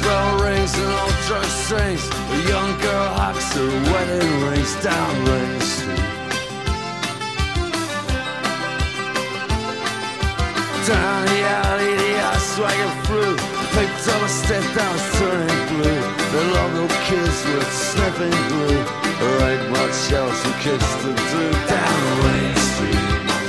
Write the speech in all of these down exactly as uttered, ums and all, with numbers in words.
bell rings and old church sings. A young girl hawks her wedding rings down Rain Street. Down the alley, the ice swagging through. Picked up a step down, was turning blue. The local kids were sniffing glue. There ain't much else for kids to do down Rain Street.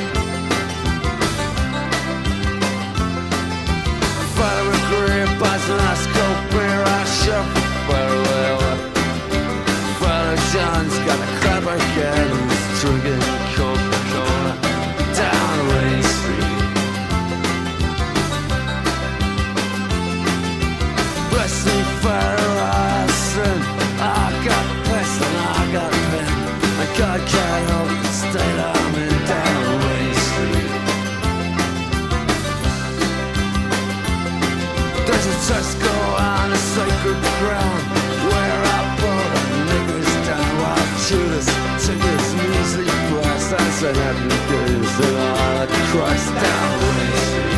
Father agree, buys an ice cold beer, I shove the farewell. Father John's got a crab again, he's drinking Coca-Cola down Rain Street. Bless me, Father, I sin. I got pest and I got pen, and God can't help the state I'm in down Rain Street. There's a Tesco on a sacred ground where I bought a nigger's down while Judas took his measly price. I said happy days and all the Christ down Rain Street.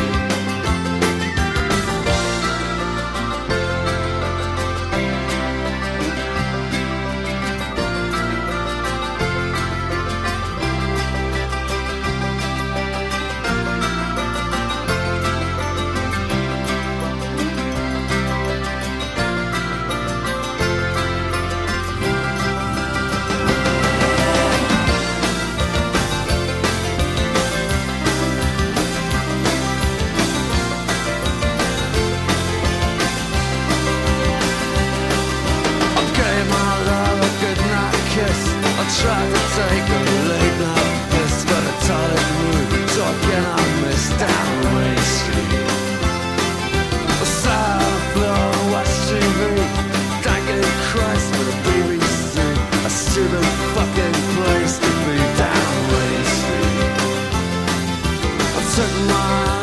Tried to take a late night piss, got a tired mood, talking on this down Rain Street. I sat on the floor and watched T V, thanking Christ for the B B C. A stupid fucking place to be down Rain Street. I took my